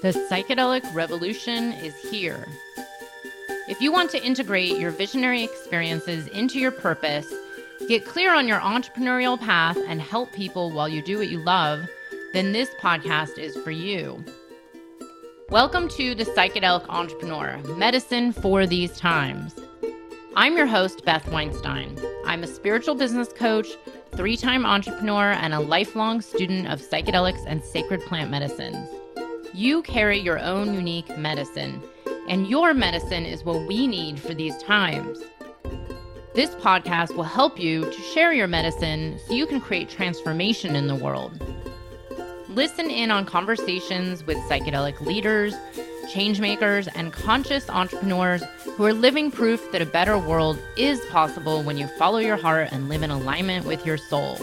The psychedelic revolution is here. If you want to integrate your visionary experiences into your purpose, get clear on your entrepreneurial path, and help people while you do what you love, then this podcast is for you. Welcome to The Psychedelic Entrepreneur, Medicine for These Times. I'm your host, Beth Weinstein. I'm a spiritual business coach, 3-time entrepreneur, and a lifelong student of psychedelics and sacred plant medicines. You carry your own unique medicine, and your medicine is what we need for these times. This podcast will help you to share your medicine so you can create transformation in the world. Listen in on conversations with psychedelic leaders, changemakers, and conscious entrepreneurs who are living proof that a better world is possible when you follow your heart and live in alignment with your soul.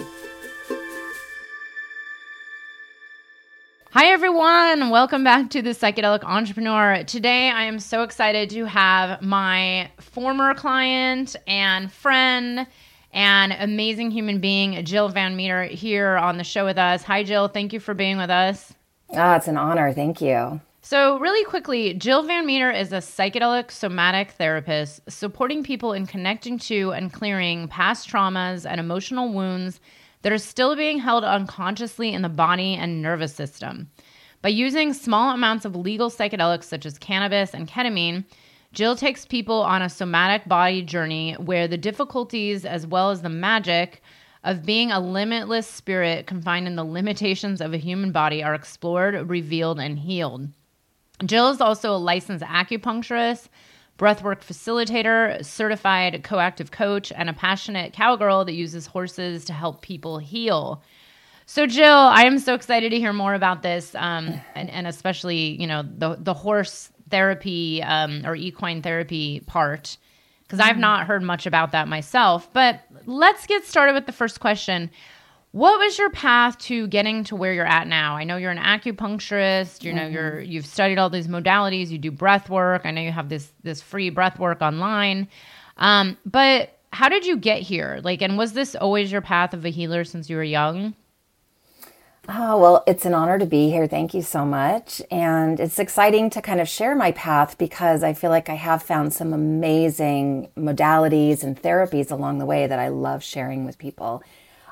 Hi, everyone. Welcome back to The Psychedelic Entrepreneur. Today, I am so excited to have my former client and friend and amazing human being, Jill Van Meter, here on the show with us. Hi, Jill. Thank you for being with us. It's an honor. Thank you. So really quickly, Jill Van Meter is a psychedelic somatic therapist supporting people in connecting to and clearing past traumas and emotional wounds that are still being held unconsciously in the body and nervous system. By using small amounts of legal psychedelics such as cannabis and ketamine, Jill takes people on a somatic body journey where the difficulties as well as the magic of being a limitless spirit confined in the limitations of a human body are explored, revealed, and healed. Jill is also a licensed acupuncturist, breathwork facilitator, certified coactive coach, and a passionate cowgirl that uses horses to help people heal. So, Jill, I am so excited to hear more about this, and especially, the horse therapy or equine therapy part, because I've not heard much about that myself. But let's get started with the first question. What was your path to getting to where you're at now? I know you're an acupuncturist. You've studied all these modalities. You do breath work. I know you have this free breath work online. But how did you get here? And was this always your path of a healer since you were young? Oh, well, it's an honor to be here. Thank you so much. And it's exciting to kind of share my path because I feel like I have found some amazing modalities and therapies along the way that I love sharing with people.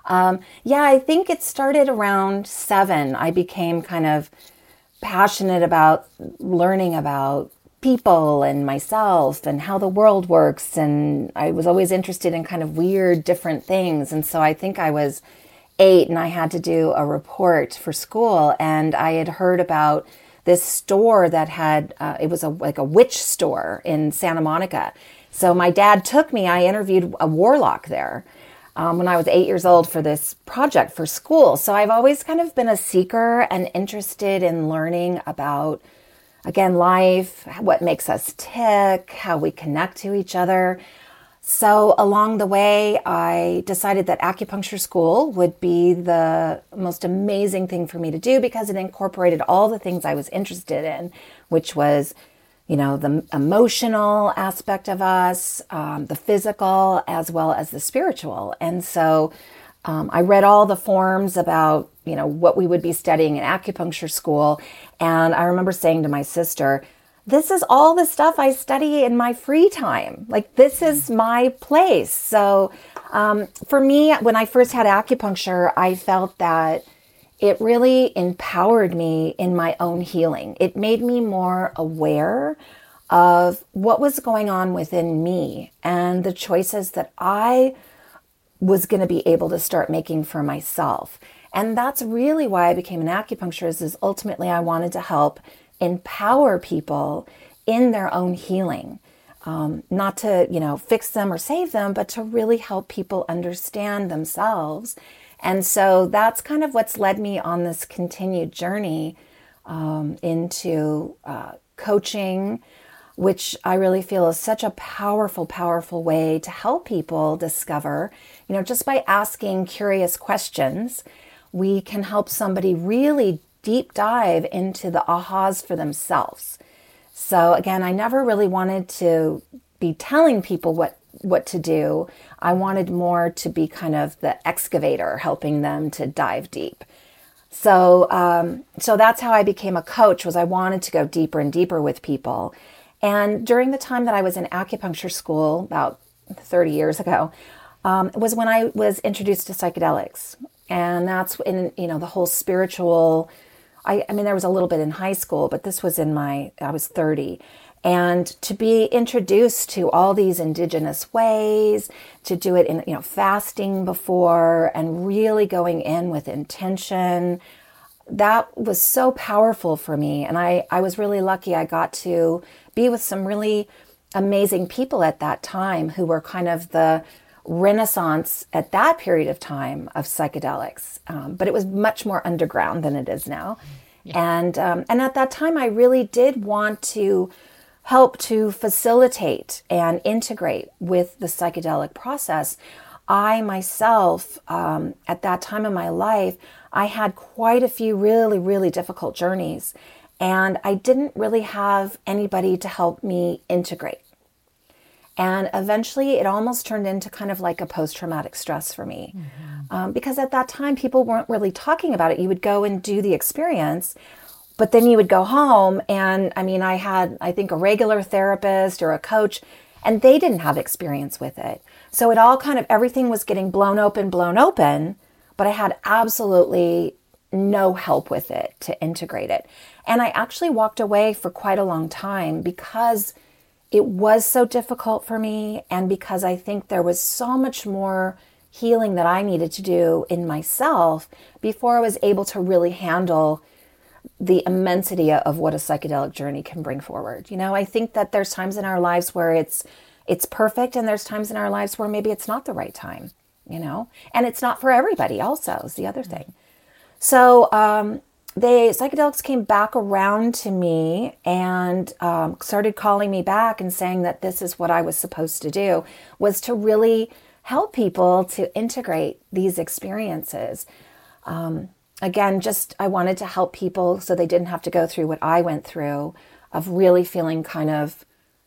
I think it started around 7. I became kind of passionate about learning about people and myself and how the world works. And I was always interested in kind of weird, different things. And so I think I was 8 and I had to do a report for school. And I had heard about this store that had, it was like a witch store in Santa Monica. So my dad took me, I interviewed a warlock there. When I was 8 years old for this project for school. So I've always kind of been a seeker and interested in learning about, again, life, what makes us tick, how we connect to each other. So along the way, I decided that acupuncture school would be the most amazing thing for me to do because it incorporated all the things I was interested in, which was the emotional aspect of us, the physical, as well as the spiritual. And so I read all the forms about, what we would be studying in acupuncture school. And I remember saying to my sister, this is all the stuff I study in my free time. This is my place. So for me, when I first had acupuncture, I felt that it really empowered me in my own healing. It made me more aware of what was going on within me and the choices that I was going to be able to start making for myself. And that's really why I became an acupuncturist, is ultimately I wanted to help empower people in their own healing. Not to, fix them or save them, but to really help people understand themselves. And so that's kind of what's led me on this continued journey into coaching, which I really feel is such a powerful, powerful way to help people discover, just by asking curious questions, we can help somebody really deep dive into the ahas for themselves. So again, I never really wanted to be telling people what to do. I wanted more to be kind of the excavator, helping them to dive deep. So that's how I became a coach, was I wanted to go deeper and deeper with people. And during the time that I was in acupuncture school, about 30 years ago, was when I was introduced to psychedelics. And that's in, the whole spiritual, I mean, there was a little bit in high school, but this was I was 30. And to be introduced to all these indigenous ways, to do it in, fasting before and really going in with intention, that was so powerful for me. And I was really lucky. I got to be with some really amazing people at that time who were kind of the renaissance at that period of time of psychedelics. But it was much more underground than it is now. Yeah. And at that time, I really did want to help to facilitate and integrate with the psychedelic process. I myself, at that time in my life, I had quite a few really, really difficult journeys, and I didn't really have anybody to help me integrate. And eventually it almost turned into kind of like a post-traumatic stress for me. Mm-hmm. Because at that time, people weren't really talking about it. You would go and do the experience, but then you would go home, and I had, I think, a regular therapist or a coach, and they didn't have experience with it. So it all kind of, everything was getting blown open, but I had absolutely no help with it to integrate it. And I actually walked away for quite a long time because it was so difficult for me, and because I think there was so much more healing that I needed to do in myself before I was able to really handle the immensity of what a psychedelic journey can bring forward. I think that there's times in our lives where it's perfect, and there's times in our lives where maybe it's not the right time, and it's not for everybody also is the other thing. So the psychedelics came back around to me and started calling me back and saying that this is what I was supposed to do, was to really help people to integrate these experiences. Again, I wanted to help people so they didn't have to go through what I went through, of really feeling kind of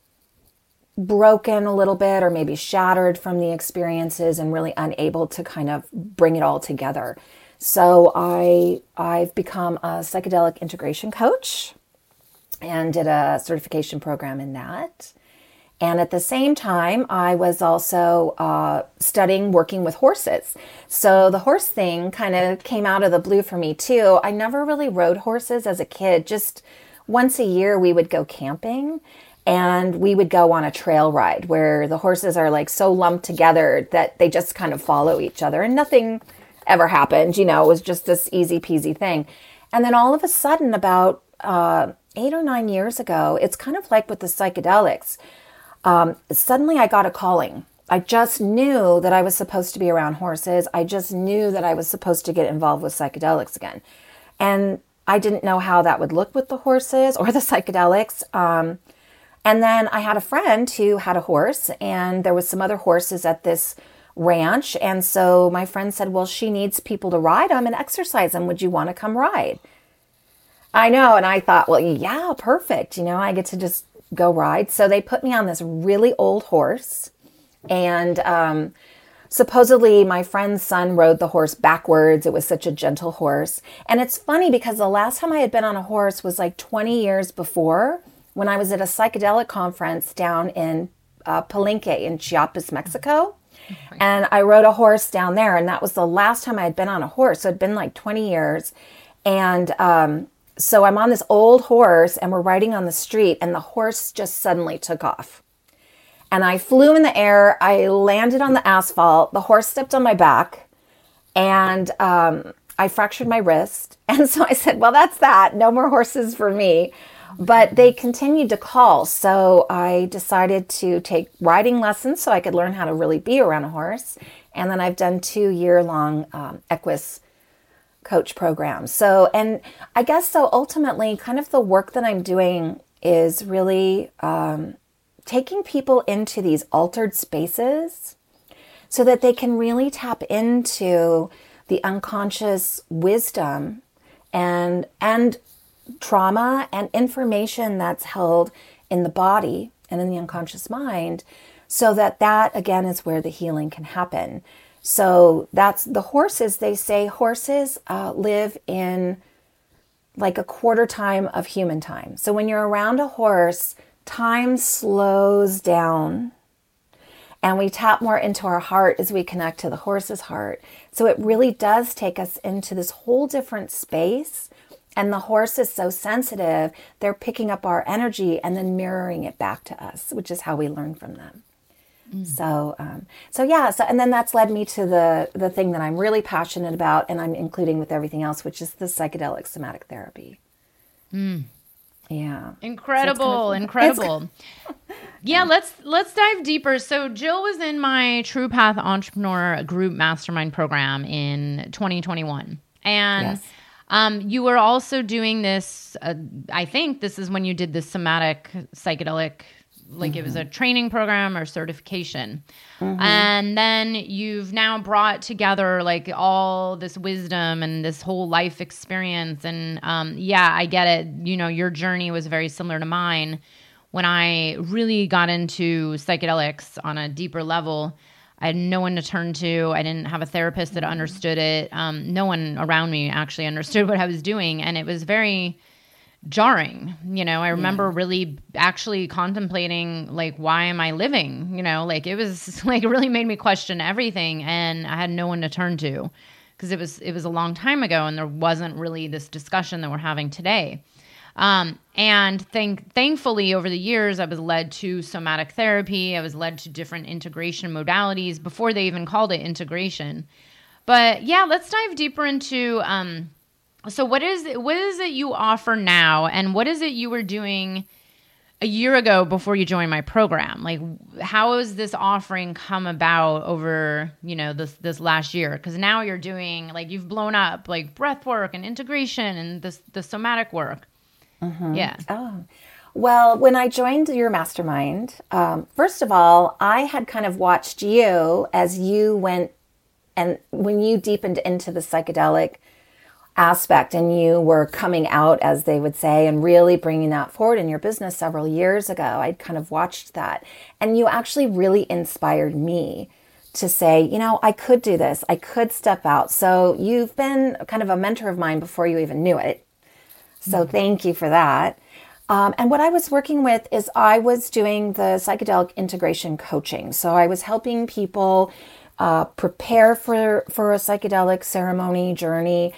broken a little bit, or maybe shattered from the experiences and really unable to kind of bring it all together. So I've become a psychedelic integration coach and did a certification program in that. And at the same time, I was also studying working with horses. So the horse thing kind of came out of the blue for me too. I never really rode horses as a kid. Just once a year we would go camping, and we would go on a trail ride where the horses are like so lumped together that they just kind of follow each other, and nothing ever happened. It was just this easy peasy thing. And then all of a sudden, about 8 or 9 years ago, it's kind of like with the psychedelics. Suddenly I got a calling. I just knew that I was supposed to be around horses. I just knew that I was supposed to get involved with psychedelics again. And I didn't know how that would look with the horses or the psychedelics. And then I had a friend who had a horse, and there was some other horses at this ranch. And so my friend said, well, she needs people to ride them and exercise them. Would you want to come ride? I know. And I thought, well, yeah, perfect. I get to just go ride. So they put me on this really old horse, and supposedly my friend's son rode the horse backwards. It was such a gentle horse. And it's funny because the last time I had been on a horse was like 20 years before, when I was at a psychedelic conference down in Palenque in Chiapas, Mexico. And I rode a horse down there, and that was the last time I had been on a horse. So it'd been like 20 years. And so I'm on this old horse, and we're riding on the street, and the horse just suddenly took off. And I flew in the air. I landed on the asphalt. The horse stepped on my back, and I fractured my wrist. And so I said, well, that's that. No more horses for me. But they continued to call. So I decided to take riding lessons so I could learn how to really be around a horse. And then I've done 2-year-long Equus coach programs. So, and I guess so ultimately kind of the work that I'm doing is really taking people into these altered spaces so that they can really tap into the unconscious wisdom and trauma and information that's held in the body and in the unconscious mind, so that again is where the healing can happen. So that's the horses. They say horses live in like a quarter time of human time. So when you're around a horse, time slows down and we tap more into our heart as we connect to the horse's heart. So it really does take us into this whole different space. And the horse is so sensitive, they're picking up our energy and then mirroring it back to us, which is how we learn from them. So and then that's led me to the thing that I'm really passionate about, and I'm including with everything else, which is the psychedelic somatic therapy. Yeah, incredible. Yeah, let's dive deeper. So Jill was in my True Path Entrepreneur Group Mastermind program in 2021, and you were also doing this. I think this is when you did the somatic psychedelic. Like it was a training program or certification. And then you've now brought together like all this wisdom and this whole life experience. And I get it. You know, your journey was very similar to mine. When I really got into psychedelics on a deeper level, I had no one to turn to. I didn't have a therapist that understood it. No one around me actually understood what I was doing. And it was very jarring. You know, I remember really actually contemplating, like, why am I living? You know, like it was like, it really made me question everything. And I had no one to turn to because it was a long time ago and there wasn't really this discussion that we're having today. And thankfully over the years, I was led to somatic therapy. I was led to different integration modalities before they even called it integration. But yeah, let's dive deeper into, so what is it you offer now, and what is it you were doing a year ago before you joined my program? Like, how has this offering come about over, you know, this last year? Because now you're doing, like, you've blown up like breath work and integration and the somatic work. Yeah. Oh, well, when I joined your mastermind, first of all, I had kind of watched you as you went, and when you deepened into the psychedelic aspect and you were coming out, as they would say, and really bringing that forward in your business several years ago, I'd kind of watched that. And you actually really inspired me to say, you know, I could do this. I could step out. So you've been kind of a mentor of mine before you even knew it. So thank you for that. And what I was working with is I was doing the psychedelic integration coaching. So I was helping people prepare for a psychedelic ceremony journey,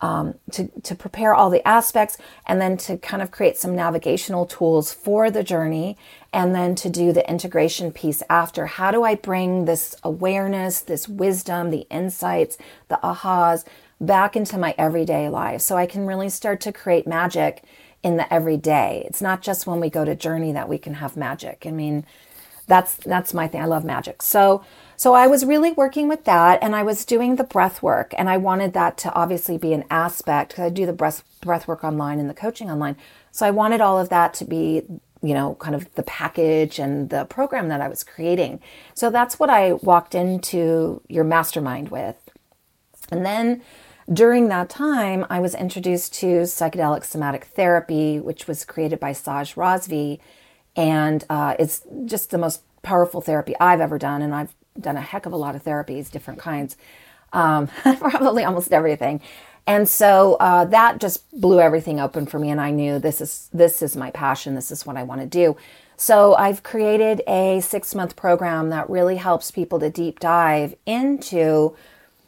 to prepare all the aspects, and then to kind of create some navigational tools for the journey, and then to do the integration piece after. How do I bring this awareness, this wisdom, the insights, the ahas back into my everyday life so I can really start to create magic in the everyday? It's not just when we go to journey that we can have magic. I mean, that's my thing. I love magic. So I was really working with that, and I was doing the breath work, and I wanted that to obviously be an aspect because I do the breath work online and the coaching online. So I wanted all of that to be, you know, kind of the package and the program that I was creating. So that's what I walked into your mastermind with. And then during that time, I was introduced to psychedelic somatic therapy, which was created by Saj Razvi. And it's just the most powerful therapy I've ever done. And I've done a heck of a lot of therapies, different kinds, probably almost everything. And so that just blew everything open for me. And I knew this is my passion. This is what I want to do. So I've created a 6-month program that really helps people to deep dive into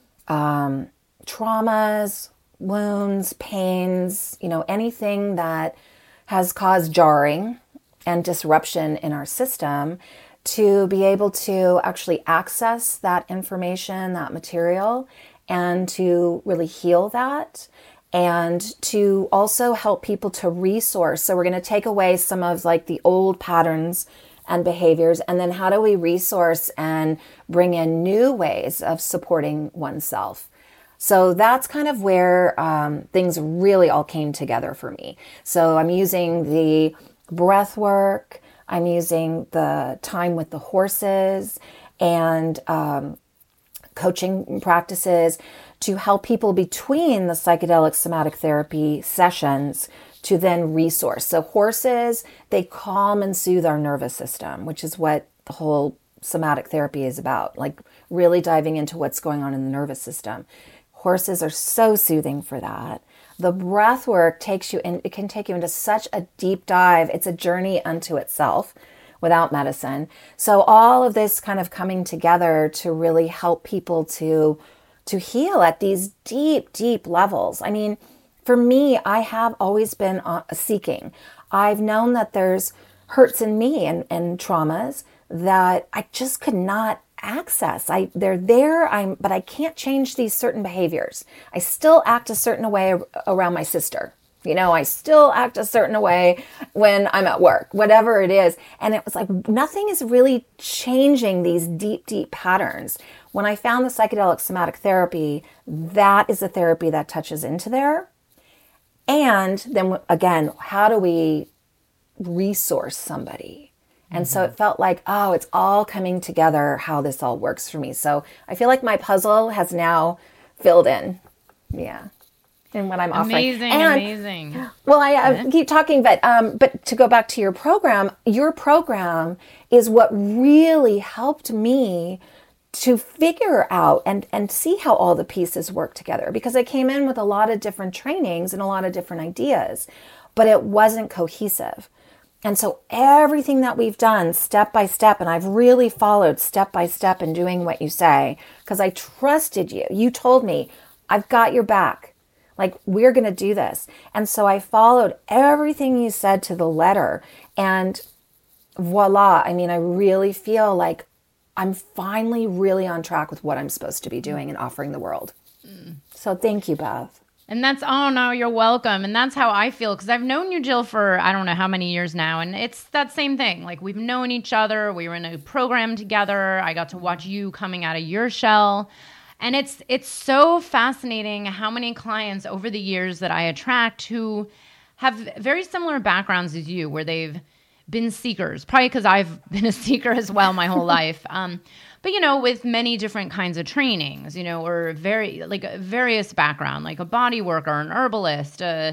traumas, wounds, pains, you know, anything that has caused jarring and disruption in our system, to be able to actually access that information, that material, and to really heal that, and to also help people to resource. So we're going to take away some of like the old patterns and behaviors, and then how do we resource and bring in new ways of supporting oneself? So that's kind of where things really all came together for me. So I'm using the breath work, I'm using the time with the horses, and coaching practices to help people between the psychedelic somatic therapy sessions to then resource. So horses, they calm and soothe our nervous system, which is what the whole somatic therapy is about, like really diving into what's going on in the nervous system. Horses are so soothing for that. The breath work takes you in, it can take you into such a deep dive. It's a journey unto itself without medicine. So all of this kind of coming together to really help people to heal at these deep, deep levels. I mean, for me, I have always been seeking. I've known that there's hurts in me and traumas that I just could not access. They're there, but I can't change these certain behaviors. I still act a certain way around my sister. I still act a certain way when I'm at work, whatever it is. And it was like, nothing is really changing these deep, deep patterns. When I found the psychedelic somatic therapy, that is a therapy that touches into there. And then again, how do we resource somebody? And so it felt like, oh, it's all coming together, how this all works for me. So I feel like my puzzle has now filled in. Yeah. And what I'm offering. Amazing. Well, I keep talking, but to go back to your program is what really helped me to figure out and see how all the pieces work together. Because I came in with a lot of different trainings and a lot of different ideas, but it wasn't cohesive. And so everything that we've done step by step, and I've really followed step by step in doing what you say, because I trusted you. You told me, I've got your back. Like, we're going to do this. And so I followed everything you said to the letter, and voila. I mean, I really feel like I'm finally really on track with what I'm supposed to be doing and offering the world. So thank you, Beth. And that's, oh no, you're welcome. And that's how I feel, because I've known you, Jill, for I don't know how many years now. And it's that same thing. Like, we've known each other. We were in a program together. I got to watch you coming out of your shell. And it's so fascinating how many clients over the years that I attract who have very similar backgrounds as you, where they've been seekers, probably because I've been a seeker as well my whole life. But, with many different kinds of trainings, or various background, like a body worker, an herbalist,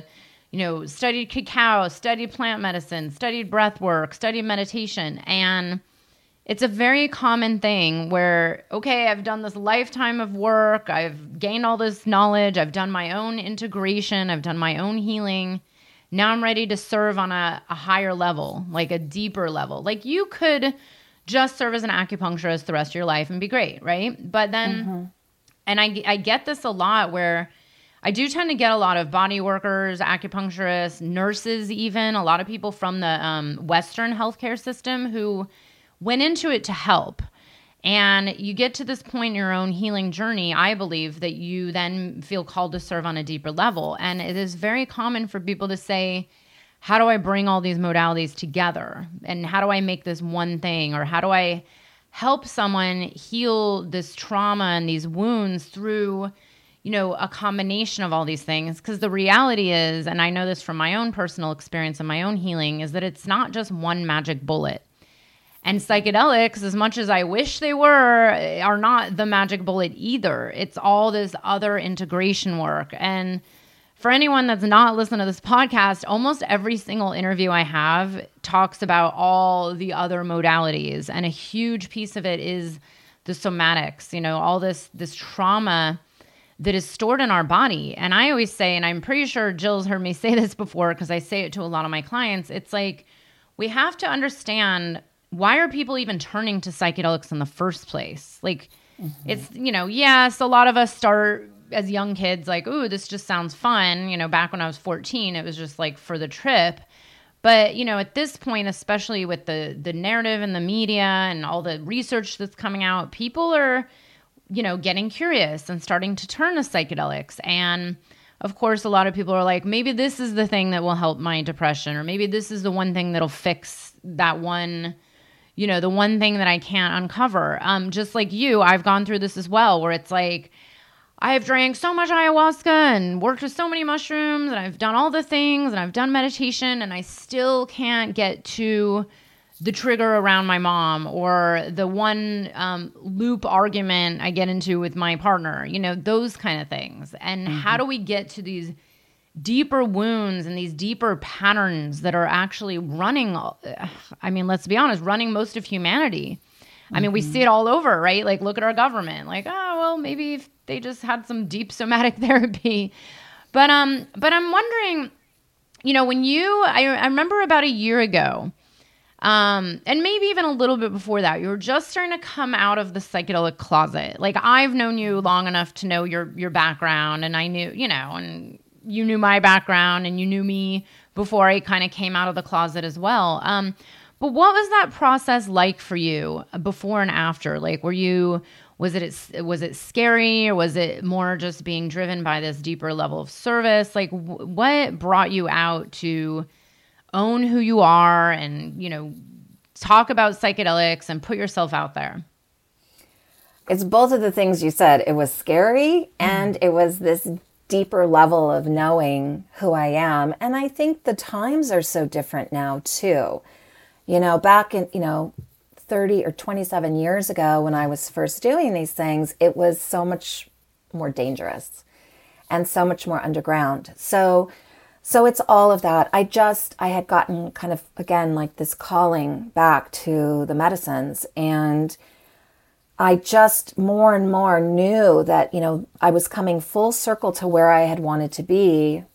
studied cacao, studied plant medicine, studied breath work, studied meditation. And it's a very common thing where, okay, I've done this lifetime of work. I've gained all this knowledge. I've done my own integration. I've done my own healing. Now I'm ready to serve on a higher level, like a deeper level. Like, you could just serve as an acupuncturist the rest of your life and be great, right? But then, and I get this a lot, where I do tend to get a lot of body workers, acupuncturists, nurses even, a lot of people from the Western healthcare system who went into it to help. And you get to this point in your own healing journey, I believe, that you then feel called to serve on a deeper level. And it is very common for people to say, how do I bring all these modalities together? And how do I make this one thing? Or how do I help someone heal this trauma and these wounds through, a combination of all these things? Because the reality is, and I know this from my own personal experience and my own healing, is that it's not just one magic bullet. And psychedelics, as much as I wish they were, are not the magic bullet either. It's all this other integration work. And for anyone that's not listening to this podcast, almost every single interview I have talks about all the other modalities. And a huge piece of it is the somatics, all this trauma that is stored in our body. And I always say, and I'm pretty sure Jill's heard me say this before, because I say it to a lot of my clients, it's like, we have to understand, why are people even turning to psychedelics in the first place? Like, it's, yes, a lot of us start as young kids like, ooh, this just sounds fun. Back when I was 14, it was just like for the trip. But, at this point, especially with the narrative and the media and all the research that's coming out, people are, getting curious and starting to turn to psychedelics. And of course, a lot of people are like, maybe this is the thing that will help my depression, or maybe this is the one thing that'll fix that one, the one thing that I can't uncover. Just like you, I've gone through this as well, where it's like, I've drank so much ayahuasca and worked with so many mushrooms, and I've done all the things, and I've done meditation, and I still can't get to the trigger around my mom, or the one loop argument I get into with my partner, those kind of things. And how do we get to these deeper wounds and these deeper patterns that are actually running, let's be honest, running most of humanity? I mean, we see it all over, right? Like, look at our government. Like, oh, well, maybe if they just had some deep somatic therapy. But I'm wondering, when I remember about a year ago, and maybe even a little bit before that, you were just starting to come out of the psychedelic closet. Like, I've known you long enough to know your background, and I knew, and you knew my background, and you knew me before I kind of came out of the closet as well. But what was that process like for you before and after? Like, was it scary, or was it more just being driven by this deeper level of service? Like, what brought you out to own who you are and, talk about psychedelics and put yourself out there? It's both of the things you said. It was scary, and it was this deeper level of knowing who I am. And I think the times are so different now too. Back in, 30 or 27 years ago when I was first doing these things, it was so much more dangerous and so much more underground. So it's all of that. I had gotten kind of, again, like this calling back to the medicines, and I just more and more knew that, I was coming full circle to where I had wanted to be,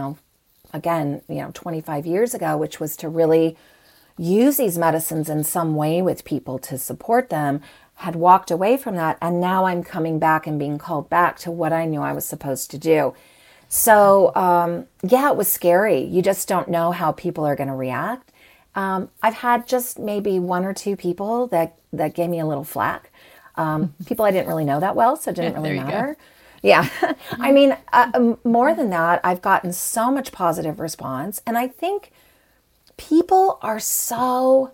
again, 25 years ago, which was to really use these medicines in some way with people to support them. Had walked away from that, and now I'm coming back and being called back to what I knew I was supposed to do. So, it was scary. You just don't know how people are going to react. I've had just maybe one or two people that gave me a little flack. People I didn't really know that well, so it didn't really matter. Yeah. I mean, more than that, I've gotten so much positive response. And I think people are so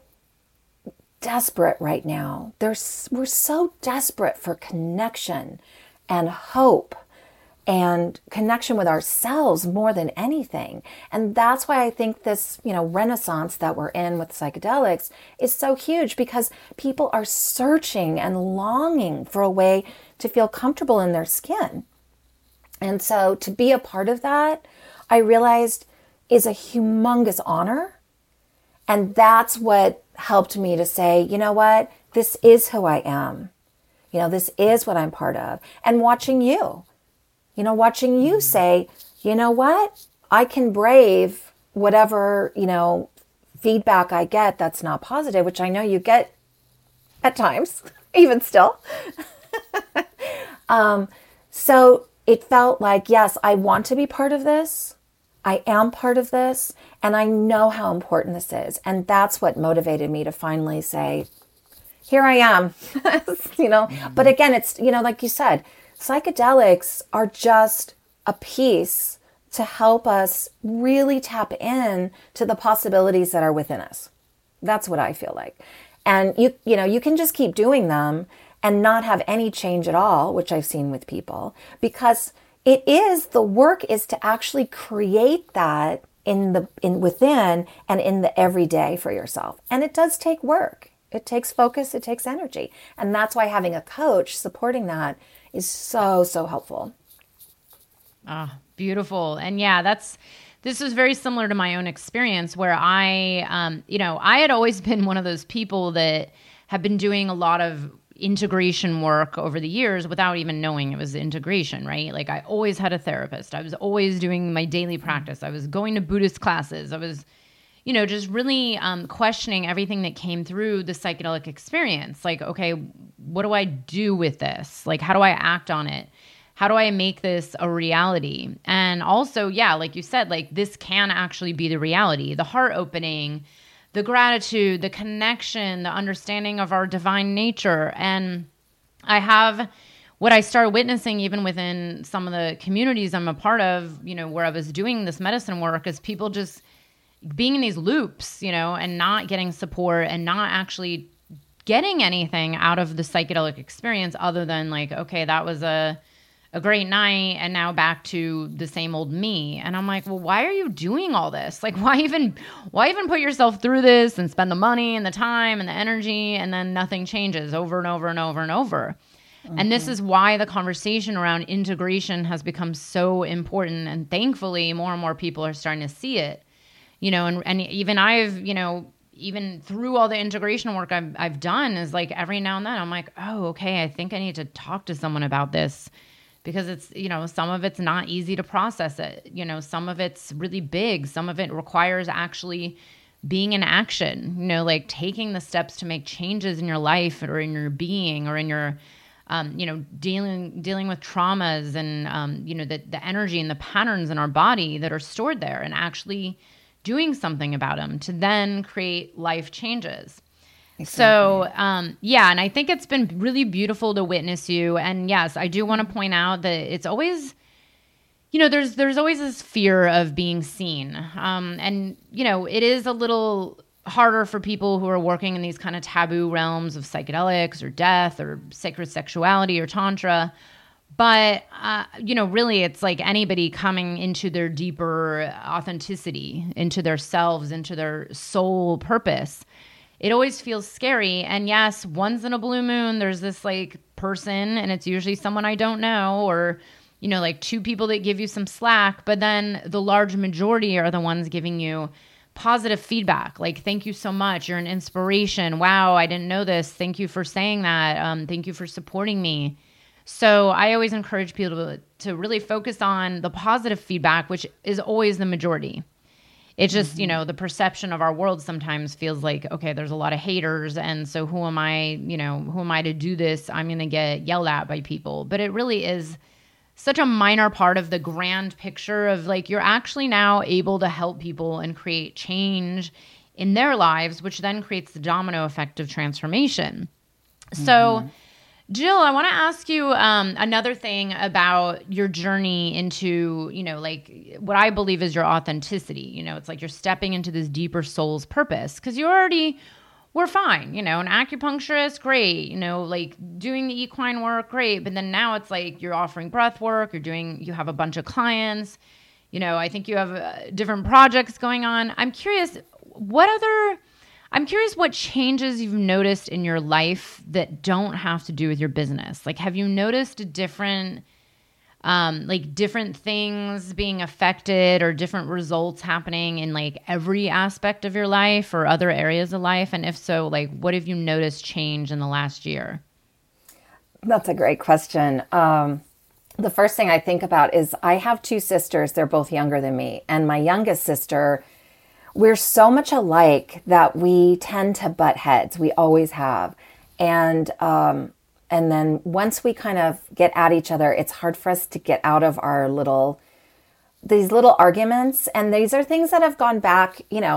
desperate right now. We're so desperate for connection and hope and connection with ourselves more than anything. And that's why I think this, renaissance that we're in with psychedelics is so huge, because people are searching and longing for a way to feel comfortable in their skin. And so to be a part of that, I realized is a humongous honor. And that's what helped me to say, you know what, this is who I am. This is what I'm part of. And watching you say, you know what, I can brave whatever, feedback I get that's not positive, which I know you get at times, even still. So it felt like, yes, I want to be part of this. I am part of this, and I know how important this is. And that's what motivated me to finally say, here I am, But again, it's, like you said, psychedelics are just a piece to help us really tap in to the possibilities that are within us. That's what I feel like. And you can just keep doing them and not have any change at all, which I've seen with people, because the work is to actually create that within and in the everyday for yourself. And it does take work. It takes focus. It takes energy. And that's why having a coach supporting that is so, so helpful. Ah, beautiful. And yeah, this was very similar to my own experience where I had always been one of those people that have been doing a lot of integration work over the years without even knowing it was integration, right? Like, I always had a therapist. I was always doing my daily practice. I was going to Buddhist classes. I was, just really questioning everything that came through the psychedelic experience. Like, okay, what do I do with this? Like, how do I act on it? How do I make this a reality? And also, yeah, like you said, like, this can actually be the reality, the heart opening, the gratitude, the connection, the understanding of our divine nature. And what I started witnessing even within some of the communities I'm a part of, where I was doing this medicine work, is people just being in these loops, and not getting support and not actually getting anything out of the psychedelic experience other than like, okay, that was a great night, and now back to the same old me. And I'm like, well, why are you doing all this? Like, why even put yourself through this and spend the money and the time and the energy, and then nothing changes over and over and over and over. Mm-hmm. And this is why the conversation around integration has become so important. And thankfully, more and more people are starting to see it, and even I've, even through all the integration work I've done is like every now and then I'm like, oh, okay, I think I need to talk to someone about this because it's, some of it's not easy to process it. Some of it's really big. Some of it requires actually being in action, like taking the steps to make changes in your life or in your being or in your, dealing with traumas and, the energy and the patterns in our body that are stored there and actually doing something about them to then create life changes. Exactly. So, and I think it's been really beautiful to witness you. And yes, I do want to point out that it's always, there's always this fear of being seen. And, it is a little harder for people who are working in these kind of taboo realms of psychedelics or death or sacred sexuality or tantra. But, really it's like anybody coming into their deeper authenticity, into their selves, into their soul purpose. It always feels scary. And yes, once in a blue moon, there's this like person, and it's usually someone I don't know, or, like two people that give you some slack. But then the large majority are the ones giving you positive feedback. Like, thank you so much. You're an inspiration. Wow, I didn't know this. Thank you for saying that. Thank you for supporting me. So I always encourage people to really focus on the positive feedback, which is always the majority. It's just, the perception of our world sometimes feels like, okay, there's a lot of haters. And so who am I to do this? I'm going to get yelled at by people. But it really is such a minor part of the grand picture of like, you're actually now able to help people and create change in their lives, which then creates the domino effect of transformation. So Jill, I want to ask you another thing about your journey into, like what I believe is your authenticity. It's like you're stepping into this deeper soul's purpose because we're fine, an acupuncturist, great, like doing the equine work, great. But then now it's like you're offering breath work, you have a bunch of clients, I think you have different projects going on. I'm curious what changes you've noticed in your life that don't have to do with your business. Like, have you noticed different things being affected or different results happening in like every aspect of your life or other areas of life? And if so, like, what have you noticed change in the last year? That's a great question. The first thing I think about is I have two sisters. They're both younger than me. And my youngest sister, we're so much alike that we tend to butt heads. We always have. And then once we kind of get at each other, it's hard for us to get out of these little arguments. And these are things that have gone back,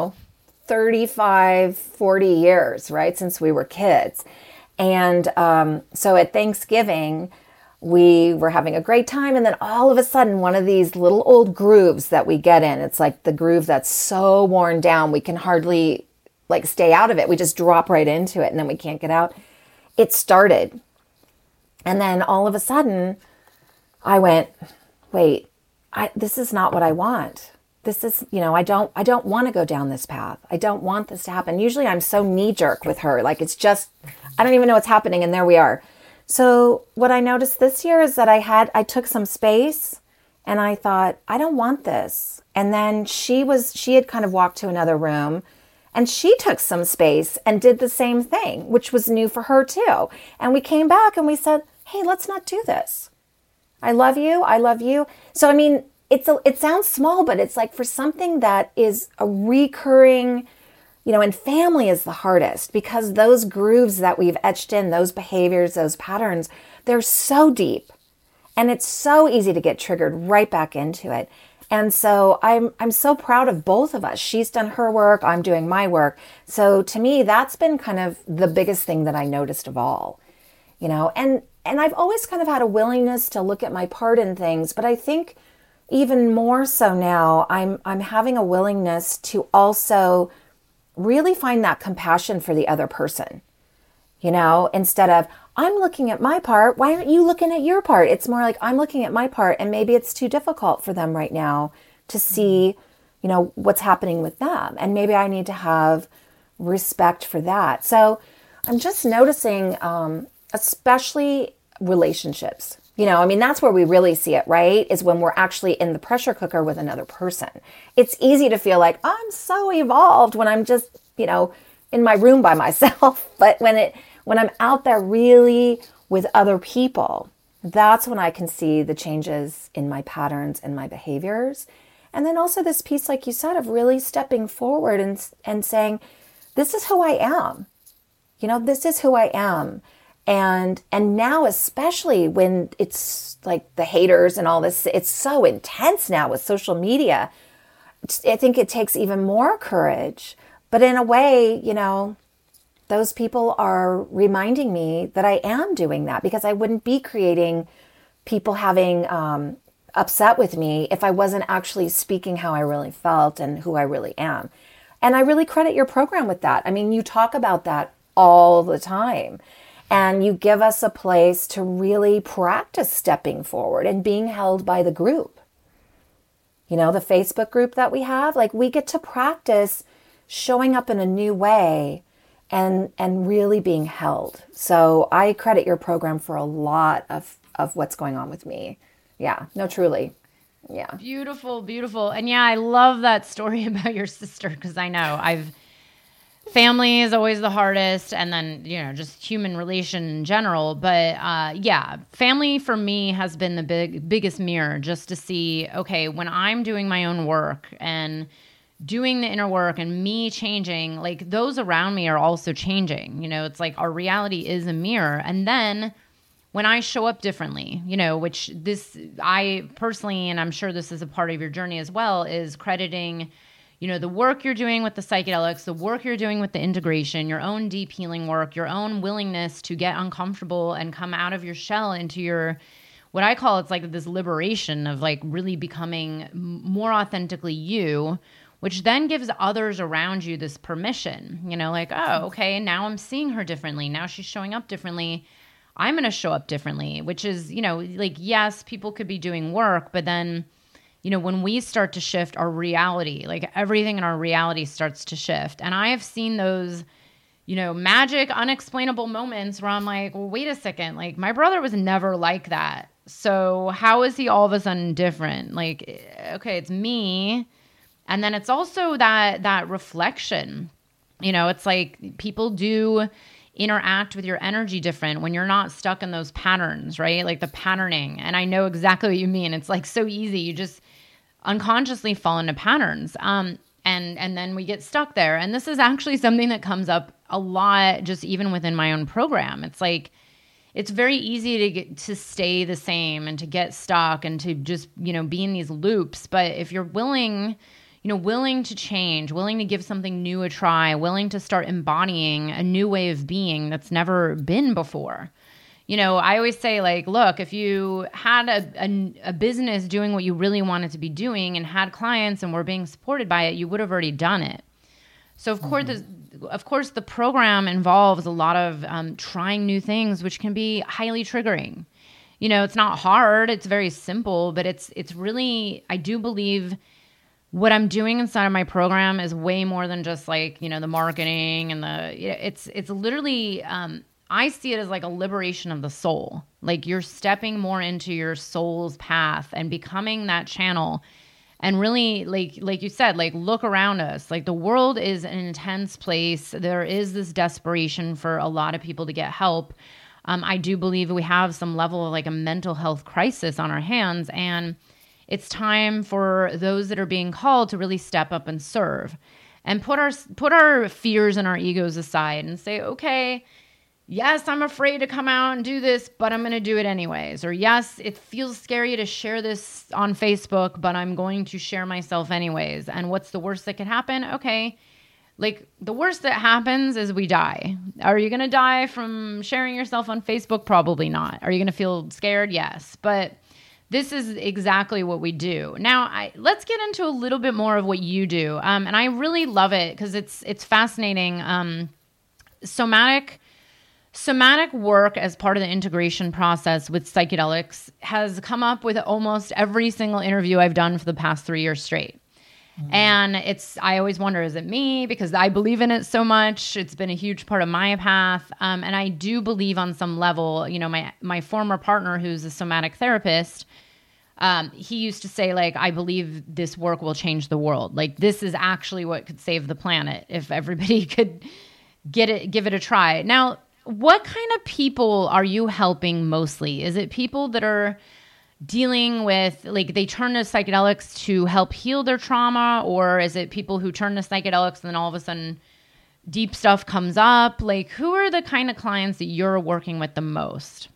35, 40 years, right? Since we were kids. And so at Thanksgiving, we were having a great time. And then all of a sudden, one of these little old grooves that we get in, it's like the groove that's so worn down, we can hardly like stay out of it. We just drop right into it and then we can't get out. It started. And then all of a sudden I went, wait, this is not what I want. This is, I don't want to go down this path. I don't want this to happen. Usually I'm so knee jerk with her. Like it's just, I don't even know what's happening. And there we are. So what I noticed this year is that I took some space and I thought, I don't want this. And then she had kind of walked to another room and she took some space and did the same thing, which was new for her too. And we came back and we said, hey, let's not do this. I love you. I love you. So, I mean, it sounds small, but it's like for something that is a recurring, and family is the hardest because those grooves that we've etched in, those behaviors, those patterns, they're so deep and it's so easy to get triggered right back into it. And so I'm so proud of both of us. She's done her work. I'm doing my work. So to me, that's been kind of the biggest thing that I noticed of all, and I've always kind of had a willingness to look at my part in things, but I think even more so now, I'm having a willingness to also really find that compassion for the other person, instead of I'm looking at my part. Why aren't you looking at your part? It's more like I'm looking at my part and maybe it's too difficult for them right now to see, what's happening with them. And maybe I need to have respect for that. So I'm just noticing, especially relationships, that's where we really see it, right? Is when we're actually in the pressure cooker with another person. It's easy to feel like I'm so evolved when I'm just in my room by myself. But when I'm out there really with other people, that's when I can see the changes in my patterns and my behaviors. And then also this piece, like you said, of really stepping forward and saying, this is who I am. This is who I am. And now, especially when it's like the haters and all this, it's so intense now with social media. I think it takes even more courage. But in a way, those people are reminding me that I am doing that, because I wouldn't be creating people having upset with me if I wasn't actually speaking how I really felt and who I really am. And I really credit your program with that. I mean, you talk about that all the time, and you give us a place to really practice stepping forward and being held by the group. The Facebook group that we have, like, we get to practice showing up in a new way and really being held. So I credit your program for a lot of what's going on with me. Yeah, no, truly. Yeah. Beautiful, beautiful. And yeah, I love that story about your sister, because I know family is always the hardest, and then, just human relation in general. But yeah, family for me has been the biggest mirror, just to see, okay, when I'm doing my own work and doing the inner work and me changing, like, those around me are also changing. It's like our reality is a mirror. And then when I show up differently, which I personally, and I'm sure this is a part of your journey as well, is crediting, the work you're doing with the psychedelics, the work you're doing with the integration, your own deep healing work, your own willingness to get uncomfortable and come out of your shell into your, what I call, it's like this liberation of like really becoming more authentically you, which then gives others around you this permission, like, oh, okay, now I'm seeing her differently. Now she's showing up differently. I'm going to show up differently, which is, like, yes, people could be doing work, but then, when we start to shift our reality, like everything in our reality starts to shift. And I have seen those, magic, unexplainable moments where I'm like, well, wait a second, like, my brother was never like that. So how is he all of a sudden different? Like, okay, it's me. And then it's also that reflection, it's like people do interact with your energy different when you're not stuck in those patterns, right? Like the patterning. And I know exactly what you mean. It's like so easy. You just unconsciously fall into patterns. And then we get stuck there. And this is actually something that comes up a lot, just even within my own program. It's like, it's very easy to stay the same and to get stuck and to just, be in these loops. But if you're willing to change, willing to give something new a try, willing to start embodying a new way of being that's never been before. I always say, like, look, if you had a business doing what you really wanted to be doing and had clients and were being supported by it, you would have already done it. So of course, the program involves a lot of trying new things, which can be highly triggering. It's not hard. It's very simple, but it's really, I do believe what I'm doing inside of my program is way more than just like, the marketing and it's literally, I see it as like a liberation of the soul. Like you're stepping more into your soul's path and becoming that channel. And really, like you said, like look around us. Like the world is an intense place. There is this desperation for a lot of people to get help. I do believe we have some level of like a mental health crisis on our hands. And it's time for those that are being called to really step up and serve and put our fears and our egos aside and say, okay, yes, I'm afraid to come out and do this, but I'm going to do it anyways. Or yes, it feels scary to share this on Facebook, but I'm going to share myself anyways. And what's the worst that could happen? Okay, like the worst that happens is we die. Are you going to die from sharing yourself on Facebook? Probably not. Are you going to feel scared? Yes. But this is exactly what we do. Now, let's get into a little bit more of what you do. And I really love it because it's fascinating. Somatic work as part of the integration process with psychedelics has come up with almost every single interview I've done for the past 3 years straight. Mm-hmm. And I always wonder, is it me? Because I believe in it so much. It's been a huge part of my path. And I do believe on some level, my former partner, who's a somatic therapist, he used to say, like, I believe this work will change the world. Like, this is actually what could save the planet if everybody could give it a try. Now, what kind of people are you helping mostly? Is it people that are dealing with, like, they turn to psychedelics to help heal their trauma? Or is it people who turn to psychedelics and then all of a sudden deep stuff comes up? Like, who are the kind of clients that you're working with the most?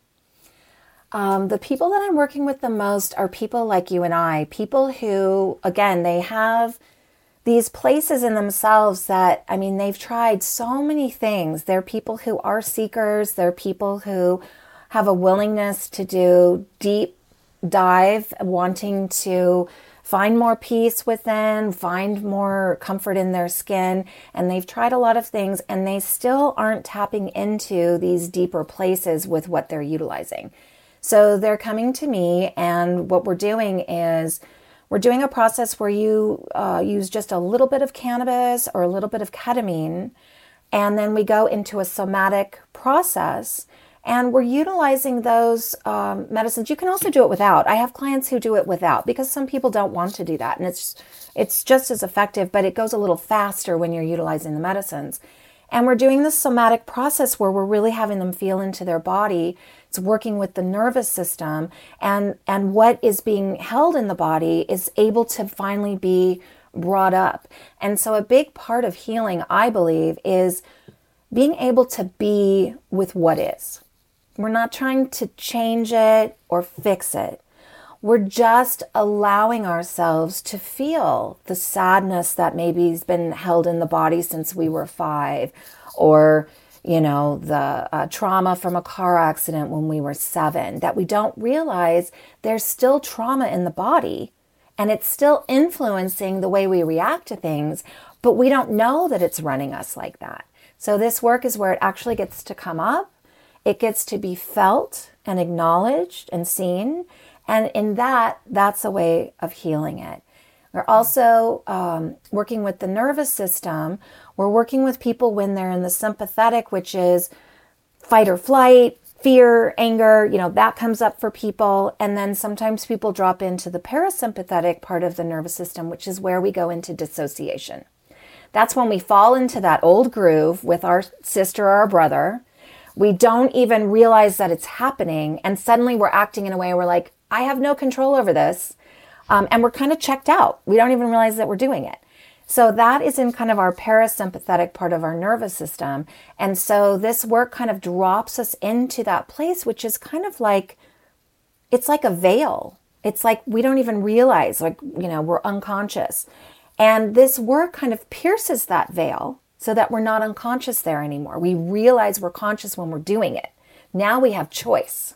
The people that I'm working with the most are people like you and I, people who, again, they have these places in themselves that, I mean, they've tried so many things. They're people who are seekers. They're people who have a willingness to do deep dive, wanting to find more peace within, find more comfort in their skin. And they've tried a lot of things and they still aren't tapping into these deeper places with what they're utilizing. So they're coming to me, and what we're doing is we're doing a process where you use just a little bit of cannabis or a little bit of ketamine, and then we go into a somatic process, and we're utilizing those medicines. You can also do it without. I have clients who do it without because some people don't want to do that, and it's just as effective, but it goes a little faster when you're utilizing the medicines. And we're doing this somatic process where we're really having them feel into their body. It's working with the nervous system, and what is being held in the body is able to finally be brought up. And so a big part of healing, I believe, is being able to be with what is. We're not trying to change it or fix it. We're just allowing ourselves to feel the sadness that maybe has been held in the body since we were 5, or, you know, the trauma from a car accident when we were 7, that we don't realize there's still trauma in the body and it's still influencing the way we react to things, but we don't know that it's running us like that. So this work is where it actually gets to come up. It gets to be felt and acknowledged and seen. And in that's a way of healing it. We're also working with the nervous system. We're working with people when they're in the sympathetic, which is fight or flight, fear, anger, you know, that comes up for people. And then sometimes people drop into the parasympathetic part of the nervous system, which is where we go into dissociation. That's when we fall into that old groove with our sister or our brother. We don't even realize that it's happening. And suddenly we're acting in a way where we're like, I have no control over this. And we're kind of checked out. We don't even realize that we're doing it. So that is in kind of our parasympathetic part of our nervous system. And so this work kind of drops us into that place, which is kind of like, it's like a veil. It's like we don't even realize, like, you know, we're unconscious. And this work kind of pierces that veil so that we're not unconscious there anymore. We realize we're conscious when we're doing it. Now we have choice.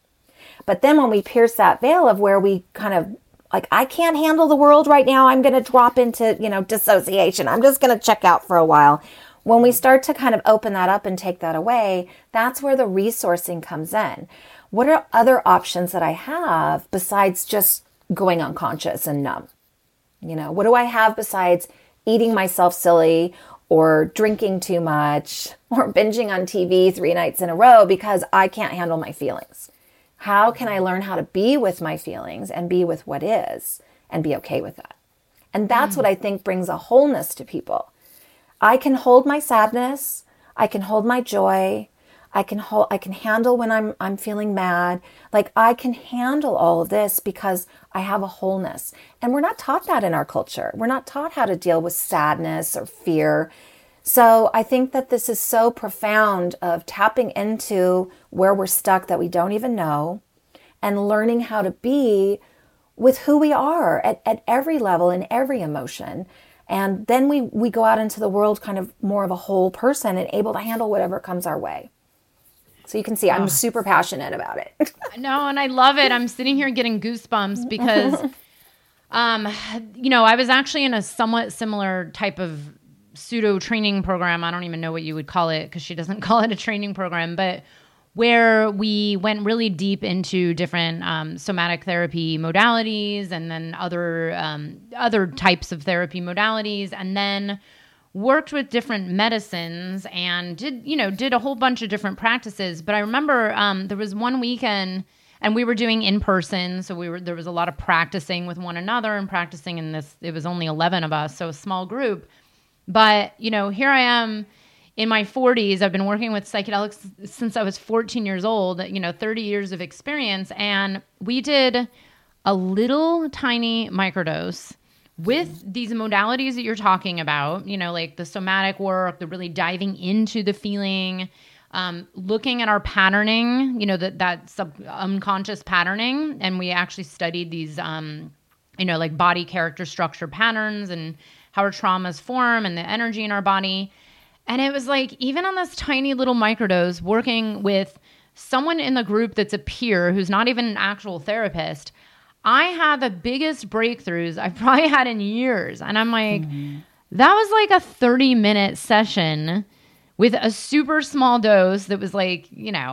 But then when we pierce that veil of where we kind of like, I can't handle the world right now, I'm going to drop into, you know, dissociation. I'm just going to check out for a while. When we start to kind of open that up and take that away, that's where the resourcing comes in. What are other options that I have besides just going unconscious and numb? You know, what do I have besides eating myself silly or drinking too much or binging on TV 3 nights in a row because I can't handle my feelings? How can I learn how to be with my feelings and be with what is and be okay with that? And that's what I think brings a wholeness to people. I can hold my sadness. I can hold my joy. I can handle when I'm feeling mad. Like, I can handle all of this because I have a wholeness. And we're not taught that in our culture. We're not taught how to deal with sadness or fear. So I think that this is so profound of tapping into where we're stuck that we don't even know and learning how to be with who we are at every level in every emotion. And then we go out into the world kind of more of a whole person and able to handle whatever comes our way. So you can see I'm super passionate about it. No, and I love it. I'm sitting here getting goosebumps because, you know, I was actually in a somewhat similar type of pseudo training program. I don't even know what you would call it because she doesn't call it a training program, but where we went really deep into different somatic therapy modalities and then other types of therapy modalities, and then worked with different medicines and did a whole bunch of different practices. But I remember there was one weekend, And we were doing in person. So there was a lot of practicing with one another and practicing in this. It was only 11 of us, so a small group. But, here I am in my 40s. I've been working with psychedelics since I was 14 years old, 30 years of experience. And we did a little tiny microdose with these modalities that you're talking about, like the somatic work, the really diving into the feeling, looking at our patterning, that unconscious patterning. And we actually studied these, like body character structure patterns and how our traumas form and the energy in our body. And it was like, even on this tiny little microdose, working with someone in the group that's a peer who's not even an actual therapist, I had the biggest breakthroughs I've probably had in years. And I'm like, that was like a 30-minute session with a super small dose that was like,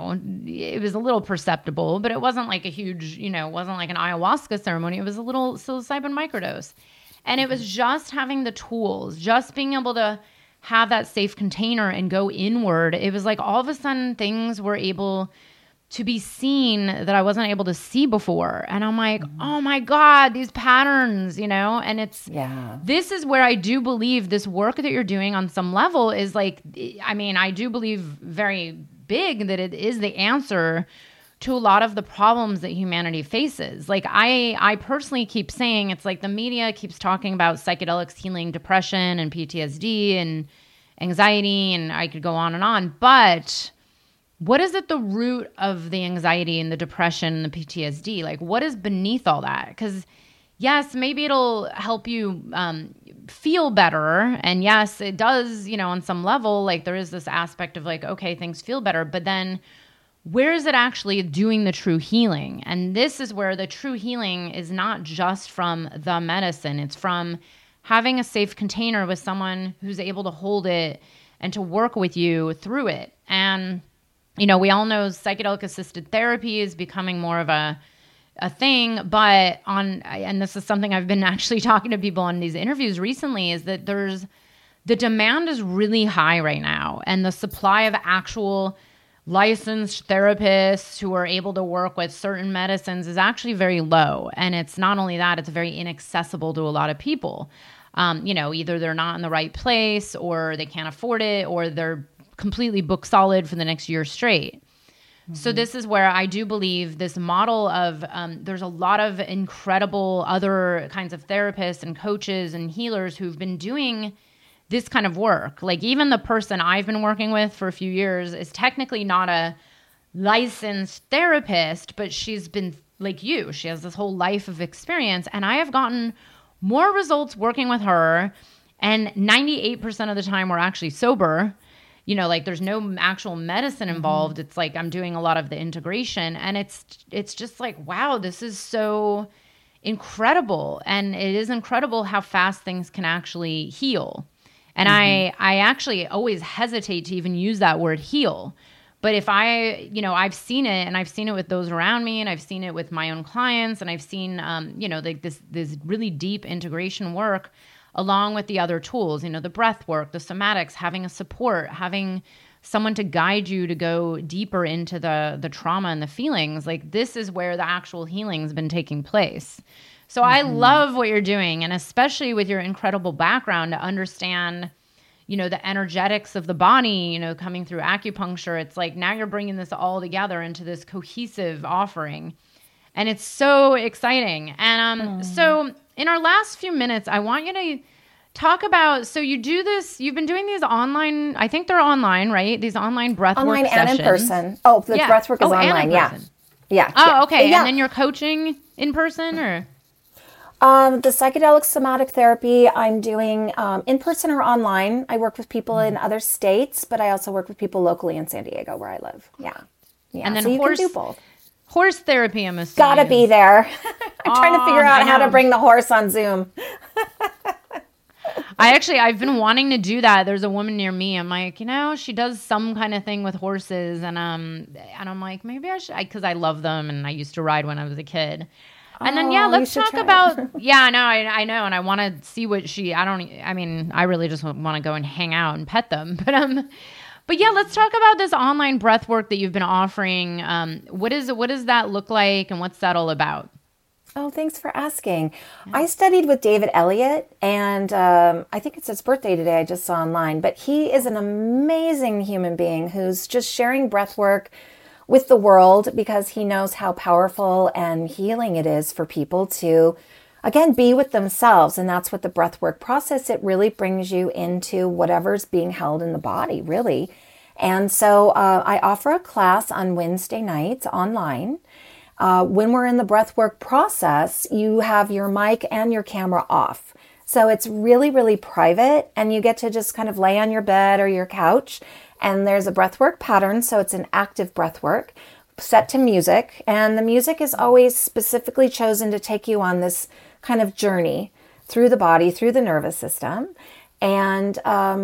it was a little perceptible, but it wasn't like a huge, it wasn't like an ayahuasca ceremony. It was a little psilocybin microdose. And it was just having the tools, just being able to have that safe container and go inward. It was like all of a sudden things were able to be seen that I wasn't able to see before. And I'm like, oh my God, these patterns, and this is where I do believe this work that you're doing on some level is like, I do believe very big that it is the answer to a lot of the problems that humanity faces. Like I personally keep saying, it's like the media keeps talking about psychedelics healing depression and PTSD and anxiety, and I could go on, but what is at the root of the anxiety and the depression and the PTSD? Like, what is beneath all that? Because, yes, maybe it'll help you feel better. And yes, it does, on some level, like there is this aspect of like, okay, things feel better. But then where is it actually doing the true healing? And this is where the true healing is not just from the medicine. It's from having a safe container with someone who's able to hold it and to work with you through it. And we all know psychedelic assisted therapy is becoming more of a thing, but and this is something I've been actually talking to people on these interviews recently, is that the demand is really high right now, and the supply of actual licensed therapists who are able to work with certain medicines is actually very low. And it's not only that, it's very inaccessible to a lot of people. Either they're not in the right place, or they can't afford it, or they're completely book solid for the next year straight. So this is where I do believe this model of there's a lot of incredible other kinds of therapists and coaches and healers who've been doing this kind of work. Like even the person I've been working with for a few years is technically not a licensed therapist, but she's been like you. She has this whole life of experience, and I have gotten more results working with her, and 98% of the time we're actually sober. Like there's no actual medicine involved. It's like I'm doing a lot of the integration, and it's just like, wow, this is so incredible. And it is incredible how fast things can actually heal. And I actually always hesitate to even use that word heal. But if I've seen it, and I've seen it with those around me, and I've seen it with my own clients, and I've seen, like this really deep integration work along with the other tools, the breath work, the somatics, having a support, having someone to guide you to go deeper into the trauma and the feelings. Like this is where the actual healing's been taking place. So I love what you're doing, and especially with your incredible background to understand, the energetics of the body, coming through acupuncture. It's like now you're bringing this all together into this cohesive offering, and it's so exciting. And so in our last few minutes, I want you to talk about, so you do this, you've been doing these online, I think they're online, right? These online breathwork online sessions. And in person. Oh, the breathwork is online, yeah. Yeah. Oh, okay. Yeah. And then you're coaching in person, or? The psychedelic somatic therapy I'm doing in person or online. I work with people in other states, but I also work with people locally in San Diego where I live. Yeah. And then so you can do both. Horse therapy, I'm assuming. Gotta be there. I'm trying to figure out how to bring the horse on Zoom. I've been wanting to do that. There's a woman near me. I'm like, she does some kind of thing with horses, and I'm like, maybe I should, because I love them, and I used to ride when I was a kid. And then, let's talk about, I know. And I want to see what I really just want to go and hang out and pet them. But yeah, let's talk about this online breath work that you've been offering. What does that look like, and what's that all about? Oh, thanks for asking. I studied with David Elliott, and I think it's his birthday today. I just saw online, but he is an amazing human being who's just sharing breath work with the world because he knows how powerful and healing it is for people to, again, be with themselves. And that's what the breath work process, it really brings you into whatever's being held in the body, really. And so I offer a class on Wednesday nights online. When we're in the breathwork process, you have your mic and your camera off. So it's really, really private, and you get to just kind of lay on your bed or your couch, and there's a breathwork pattern. So it's an active breathwork set to music, and the music is always specifically chosen to take you on this kind of journey through the body, through the nervous system. And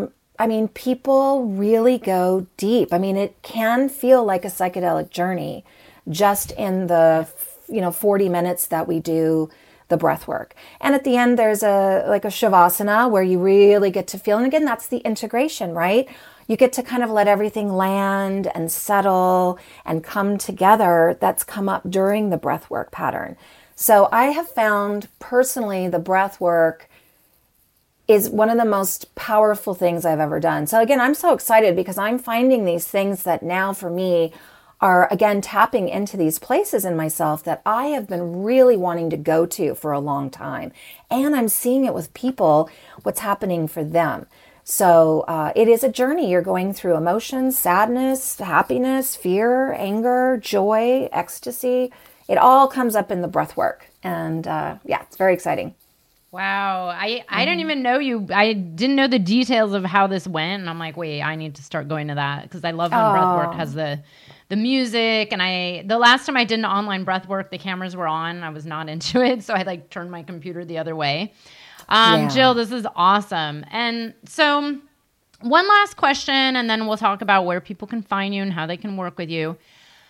people really go deep. I mean, it can feel like a psychedelic journey just in the 40 minutes that we do the breath work. And at the end, there's a shavasana where you really get to feel. And again, that's the integration, right? You get to kind of let everything land and settle and come together that's come up during the breath work pattern. So I have found personally the breath work is one of the most powerful things I've ever done. So again, I'm so excited because I'm finding these things that now for me are, again, tapping into these places in myself that I have been really wanting to go to for a long time. And I'm seeing it with people, what's happening for them. So it is a journey. You're going through emotions, sadness, happiness, fear, anger, joy, ecstasy. It all comes up in the breath work. And it's very exciting. Wow. I didn't even know I didn't know the details of how this went. And I'm like, wait, I need to start going to that because I love when breathwork has the music. And the last time I did an online breathwork, the cameras were on. I was not into it. So I turned my computer the other way. Jill, this is awesome. And so one last question, and then we'll talk about where people can find you and how they can work with you.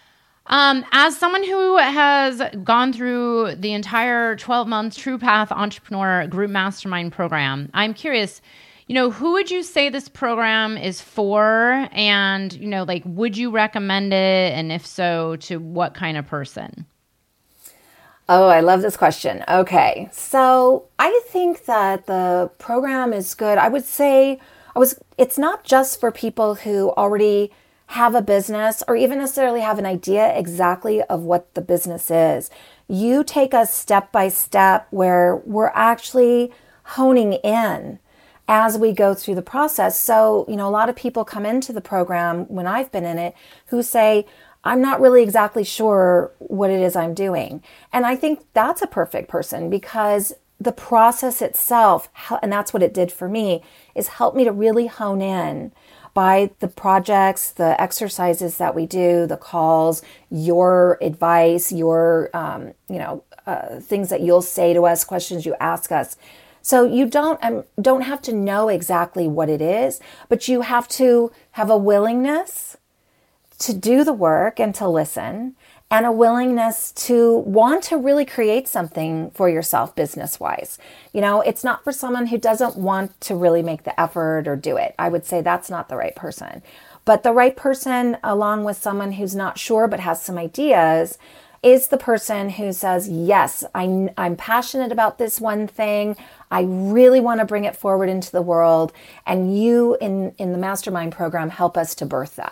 As someone who has gone through the entire 12-month True Path Entrepreneur Group Mastermind program, I'm curious, who would you say this program is for? And, would you recommend it? And if so, to what kind of person? Oh, I love this question. Okay. So I think that the program is good. I would say it's not just for people who already have a business or even necessarily have an idea exactly of what the business is. You take us step by step where we're actually honing in as we go through the process. So, a lot of people come into the program when I've been in it who say, I'm not really exactly sure what it is I'm doing. And I think that's a perfect person because the process itself, and that's what it did for me, is help me to really hone in by the projects, the exercises that we do, the calls, your advice, your, things that you'll say to us, questions you ask us. So you don't have to know exactly what it is, but you have to have a willingness to do the work and to listen, and a willingness to want to really create something for yourself business-wise. It's not for someone who doesn't want to really make the effort or do it. I would say that's not the right person. But the right person, along with someone who's not sure but has some ideas, is the person who says, yes, I'm passionate about this one thing. I really want to bring it forward into the world. And you in the mastermind program help us to birth that.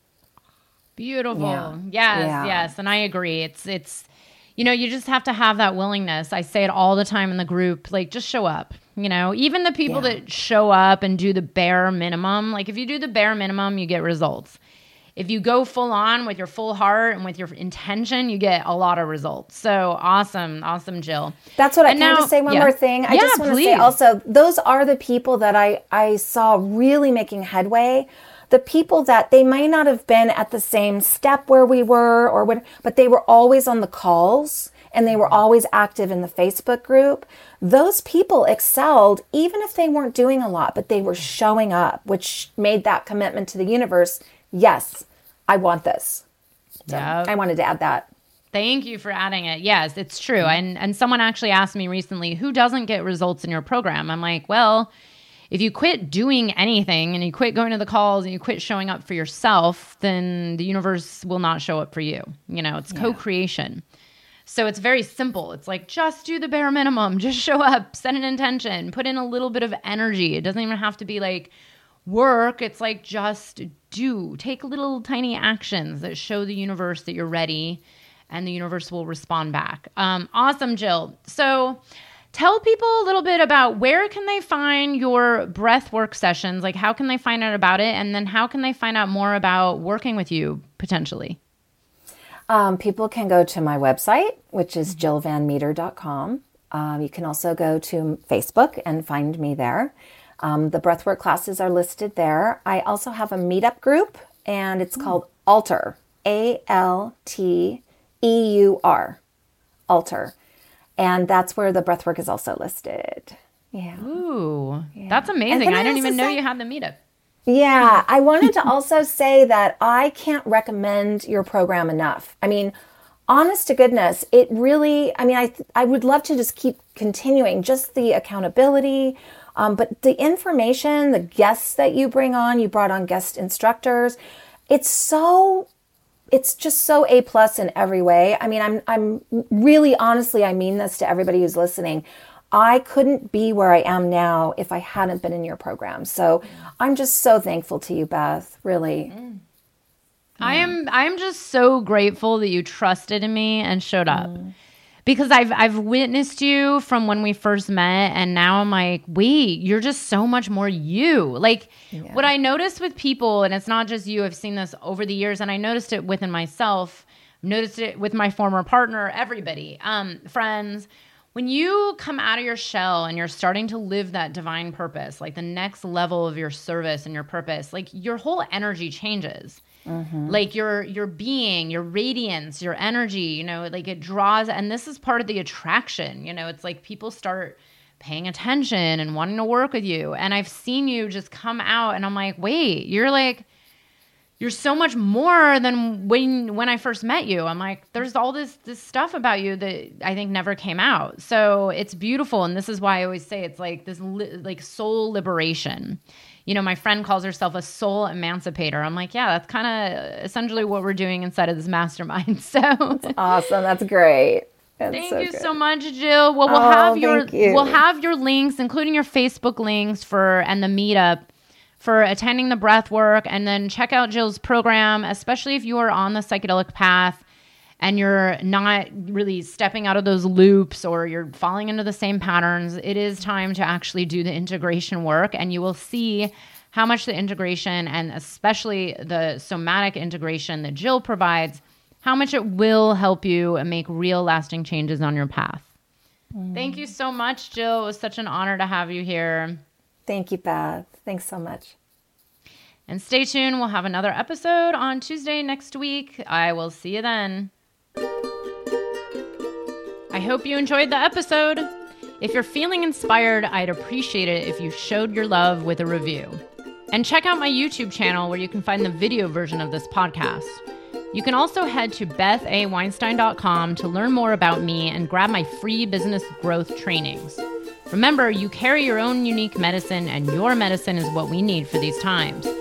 Beautiful. Yeah. Yes. And I agree. It's, you just have to have that willingness. I say it all the time in the group, just show up, even the people that show up and do the bare minimum, if you do the bare minimum, you get results. If you go full on with your full heart and with your intention, you get a lot of results. So awesome, Jill. That's what I can just say one more thing. I just want to say also, those are the people that I saw really making headway. The people that they might not have been at the same step where we were but they were always on the calls and they were always active in the Facebook group. Those people excelled even if they weren't doing a lot, but they were showing up, which made that commitment to the universe. Yes, I want this. So I wanted to add that. Thank you for adding it. Yes, it's true. And someone actually asked me recently, who doesn't get results in your program? I'm like, well, if you quit doing anything and you quit going to the calls and you quit showing up for yourself, then the universe will not show up for you. It's co-creation. So it's very simple. It's like, just do the bare minimum, just show up, set an intention, put in a little bit of energy. It doesn't even have to be like work. It's like, just do, take little tiny actions that show the universe that you're ready, and the universe will respond back. Awesome, Jill. So tell people a little bit about where can they find your breath work sessions? Like, how can they find out about it? And then how can they find out more about working with you potentially? People can go to my website, which is jillvanmeter.com. You can also go to Facebook and find me there. The breathwork classes are listed there. I also have a meetup group, and it's called Alter, ALTEUR, Alter. And that's where the breathwork is also listed. Yeah. Ooh, that's amazing. I didn't even know you had the meetup. Yeah. I wanted to also say that I can't recommend your program enough. I mean, honest to goodness, it really, I would love to just keep continuing, just the accountability, but the information, the guests that you brought on guest instructors, it's just so A+ in every way. I mean, I'm really, honestly, I mean this to everybody who's listening. I couldn't be where I am now if I hadn't been in your program. So I'm just so thankful to you, Beth, really. I am just so grateful that you trusted in me and showed up. Because I've witnessed you from when we first met, and now I'm like, wait, you're just so much more you. Like, what I noticed with people, and it's not just you, I've seen this over the years, and I noticed it within myself, noticed it with my former partner, everybody, friends. When you come out of your shell and you're starting to live that divine purpose, like the next level of your service and your purpose, like your whole energy changes. Like your being, your radiance, your energy, like it draws. And this is part of the attraction. It's like people start paying attention and wanting to work with you. And I've seen you just come out, and I'm like, wait, you're so much more than when I first met you. I'm like, there's all this stuff about you that I think never came out. So it's beautiful. And this is why I always say it's like this like soul liberation. My friend calls herself a soul emancipator. I'm like, yeah, that's kind of essentially what we're doing inside of this mastermind. So that's awesome. That's great. Thank you so much, Jill. Well, we'll have your links, including your Facebook links and the meetup for attending the breath work, and then check out Jill's program, especially if you are on the psychedelic path and you're not really stepping out of those loops or you're falling into the same patterns. It is time to actually do the integration work, and you will see how much the integration, and especially the somatic integration that Jill provides, how much it will help you make real lasting changes on your path. Thank you so much, Jill. It was such an honor to have you here. Thank you, Beth. Thanks so much. And stay tuned. We'll have another episode on Tuesday next week. I will see you then. I hope you enjoyed the episode. If you're feeling inspired, I'd appreciate it if you showed your love with a review. And check out my YouTube channel where you can find the video version of this podcast. You can also head to bethaweinstein.com to learn more about me and grab my free business growth trainings. Remember, you carry your own unique medicine, and your medicine is what we need for these times.